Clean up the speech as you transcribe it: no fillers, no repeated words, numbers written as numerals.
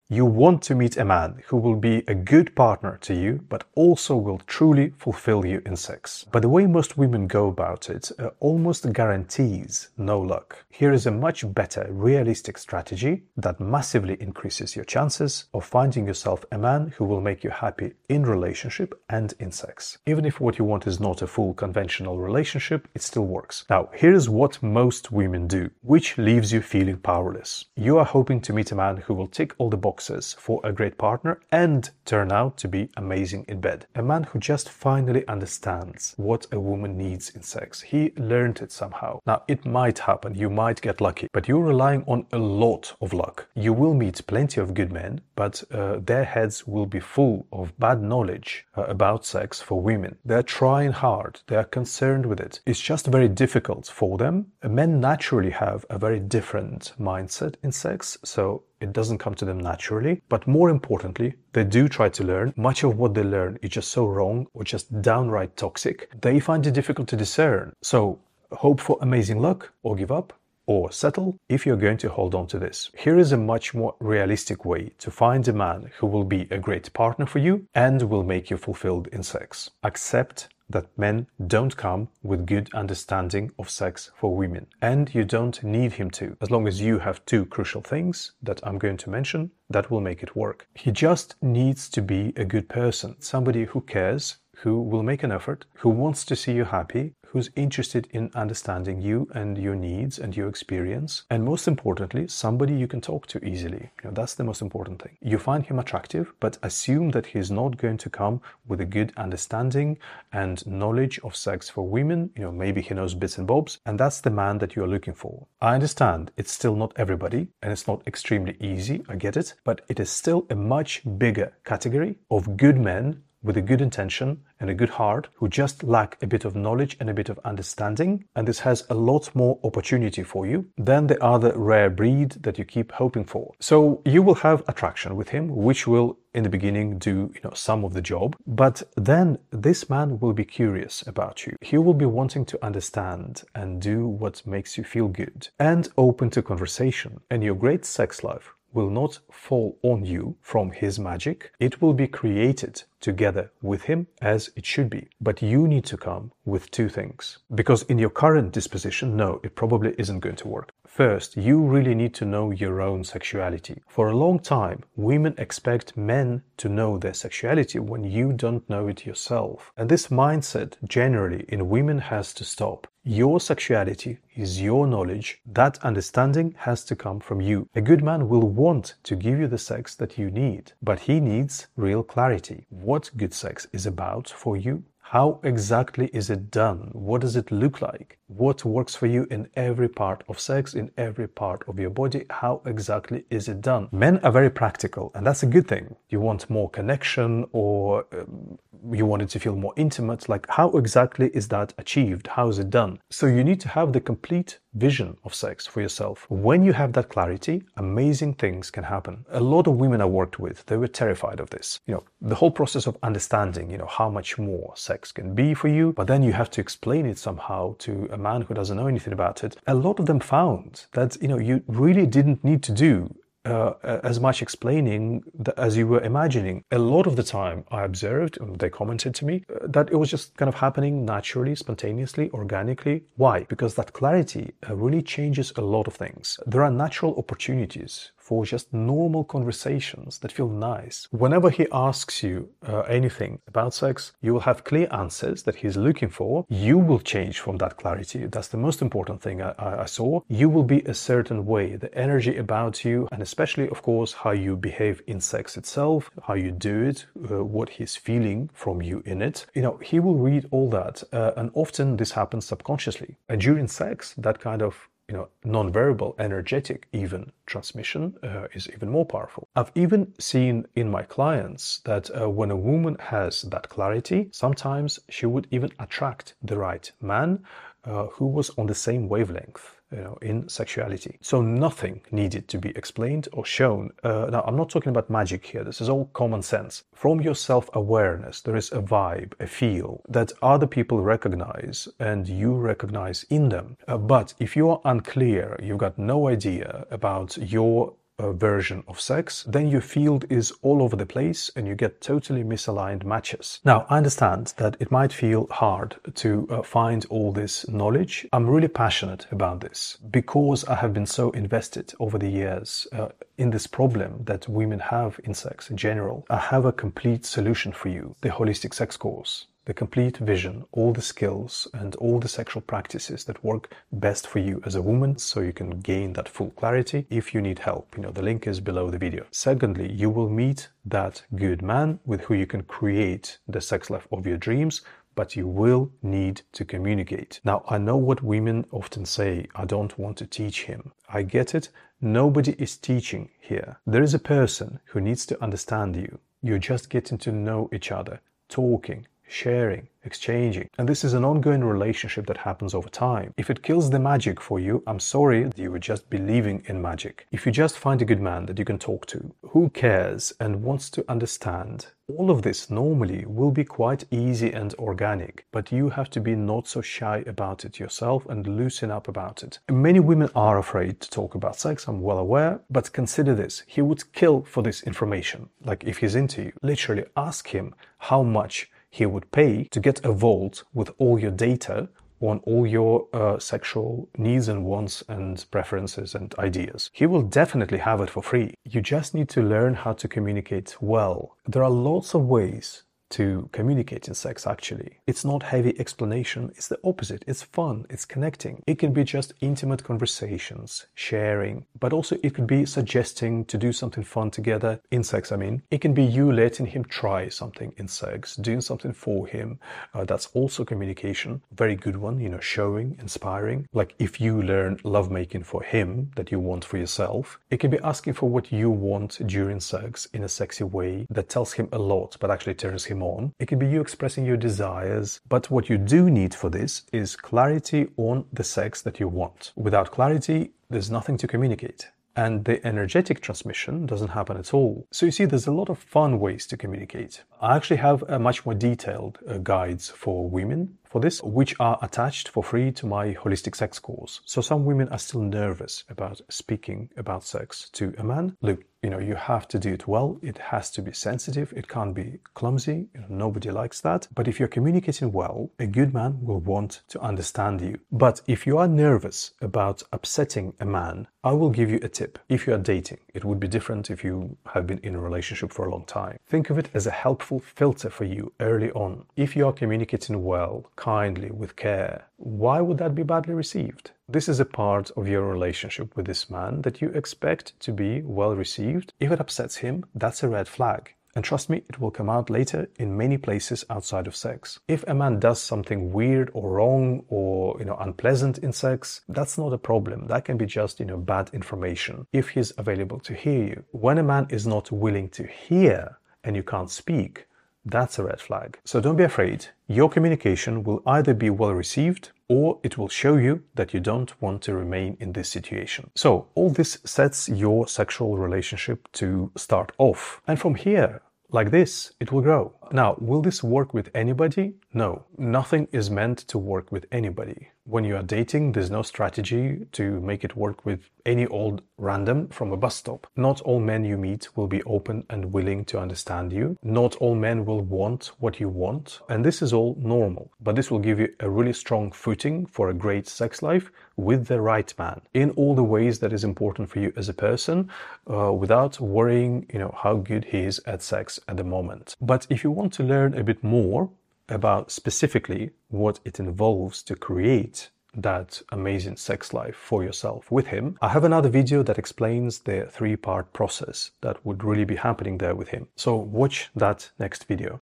You want to meet a man who will be a good partner to you, but also will truly fulfill you in sex. But the way most women go about it almost guarantees no luck. Here is a much better, realistic strategy that massively increases your chances of finding yourself a man who will make you happy in relationship and in sex. Even if what you want is not a full conventional relationship, it still works. Now, here is what most women do, which leaves you feeling powerless. You are hoping to meet a man who will tick all the boxes for a great partner and turn out to be amazing in bed. A man who just finally understands what a woman needs in sex. He learned it somehow. Now, it might happen, you might get lucky, but you're relying on a lot of luck. You will meet plenty of good men, but their heads will be full of bad knowledge about sex for women. They're trying hard, they're concerned with it. It's just very difficult for them. Men naturally have a very different mindset in sex, so it doesn't come to them naturally. But more importantly, they do try to learn. Much of what they learn is just so wrong or just downright toxic. They find it difficult to discern. So hope for amazing luck, or give up, or settle if you're going to hold on to this. Here is a much more realistic way to find a man who will be a great partner for you and will make you fulfilled in sex. Accept that men don't come with good understanding of sex for women, and you don't need him to. As long as you have two crucial things that I'm going to mention, that will make it work. He just needs to be a good person, somebody who cares, who will make an effort, who wants to see you happy, who's interested in understanding you and your needs and your experience, and most importantly, somebody you can talk to easily. That's the most important thing. You find him attractive, but assume that he's not going to come with a good understanding and knowledge of sex for women. Maybe he knows bits and bobs, and that's the man that you're looking for. I understand it's still not everybody, and it's not extremely easy, I get it, but it is still a much bigger category of good men with a good intention and a good heart who just lack a bit of knowledge and a bit of understanding, and this has a lot more opportunity for you than the other rare breed that you keep hoping for. So you will have attraction with him, which will in the beginning do some of the job, but then this man will be curious about you. He will be wanting to understand and do what makes you feel good and open to conversation, and your great sex life will not fall on you from his magic. It will be created together with him as it should be. But you need to come with two things. Because in your current disposition, no, it probably isn't going to work. First, you really need to know your own sexuality. For a long time, women expect men to know their sexuality when you don't know it yourself. And this mindset generally in women has to stop. Your sexuality is your knowledge. That understanding has to come from you. A good man will want to give you the sex that you need, but he needs real clarity. What good sex is about for you? How exactly is it done? What does it look like? What works for you in every part of sex, in every part of your body? How exactly is it done? Men are very practical, and that's a good thing. You want more connection, or you want it to feel more intimate. Like, how exactly is that achieved? How is it done? So you need to have the complete vision of sex for yourself. When you have that clarity, amazing things can happen. A lot of women I worked with, they were terrified of this. The whole process of understanding, how much more sex can be for you, but then you have to explain it somehow to a man who doesn't know anything about it. A lot of them found that, you really didn't need to do as much explaining as you were imagining. A lot of the time I observed, and they commented to me, that it was just kind of happening naturally, spontaneously, organically. Why? Because that clarity really changes a lot of things. There are natural opportunities for just normal conversations that feel nice. Whenever he asks you anything about sex, you will have clear answers that he's looking for. You will change from that clarity. That's the most important thing I saw. You will be a certain way. The energy about you, and especially, of course, how you behave in sex itself, how you do it, what he's feeling from you in it. He will read all that. And often this happens subconsciously. And during sex, that kind of non-verbal, energetic even transmission is even more powerful. I've even seen in my clients that when a woman has that clarity, sometimes she would even attract the right man who was on the same wavelength. In sexuality. So nothing needed to be explained or shown. Now, I'm not talking about magic here. This is all common sense. From your self-awareness, there is a vibe, a feel that other people recognize and you recognize in them. But if you are unclear, you've got no idea about your version of sex, then your field is all over the place and you get totally misaligned matches. Now, I understand that it might feel hard to find all this knowledge. I'm really passionate about this because I have been so invested over the years in this problem that women have in sex in general. I have a complete solution for you, the Holistic Sex Course. The complete vision, all the skills and all the sexual practices that work best for you as a woman, so you can gain that full clarity if you need help. The link is below the video. Secondly, you will meet that good man with who you can create the sex life of your dreams, but you will need to communicate. Now, I know what women often say, I don't want to teach him. I get it. Nobody is teaching here. There is a person who needs to understand you. You're just getting to know each other, talking, sharing, exchanging. And this is an ongoing relationship that happens over time. If it kills the magic for you, I'm sorry, you were just believing in magic. If you just find a good man that you can talk to, who cares and wants to understand, all of this normally will be quite easy and organic, but you have to be not so shy about it yourself and loosen up about it. Many women are afraid to talk about sex, I'm well aware, but consider this. He would kill for this information. Like if he's into you, literally ask him how much he would pay to get a vault with all your data on all your sexual needs and wants and preferences and ideas. He will definitely have it for free. You just need to learn how to communicate well. There are lots of ways to communicate in sex, actually. It's not heavy explanation, it's the opposite. It's fun, it's connecting. It can be just intimate conversations, sharing, but also it could be suggesting to do something fun together in sex, I mean. It can be you letting him try something in sex, doing something for him. That's also communication. Very good one, showing, inspiring. Like if you learn lovemaking for him that you want for yourself, it can be asking for what you want during sex in a sexy way that tells him a lot, but actually turns him on. It can be you expressing your desires, but what you do need for this is clarity on the sex that you want. Without clarity, there's nothing to communicate. And the energetic transmission doesn't happen at all. So you see, there's a lot of fun ways to communicate. I actually have a much more detailed guides for women for this, which are attached for free to my Holistic Sex Course. So some women are still nervous about speaking about sex to a man. Look, you have to do it well. It has to be sensitive. It can't be clumsy. Nobody likes that. But if you're communicating well, a good man will want to understand you. But if you are nervous about upsetting a man, I will give you a tip. If you are dating, it would be different if you have been in a relationship for a long time. Think of it as a helpful filter for you early on. If you are communicating well, kindly, with care, why would that be badly received? This is a part of your relationship with this man that you expect to be well received. If it upsets him, that's a red flag. And trust me, it will come out later in many places outside of sex. If a man does something weird or wrong or, unpleasant in sex, that's not a problem. That can be just, bad information if he's available to hear you. When a man is not willing to hear and you can't speak, that's a red flag. So don't be afraid. Your communication will either be well received or it will show you that you don't want to remain in this situation. So all this sets your sexual relationship to start off. And from here, like this, it will grow. Now, will this work with anybody? No, nothing is meant to work with anybody. When you are dating, there's no strategy to make it work with any old random from a bus stop. Not all men you meet will be open and willing to understand you. Not all men will want what you want. And this is all normal. But this will give you a really strong footing for a great sex life with the right man in all the ways that is important for you as a person, without worrying, how good he is at sex at the moment. But if you want to learn a bit more about specifically what it involves to create that amazing sex life for yourself with him, I have another video that explains the 3-part process that would really be happening there with him. So watch that next video.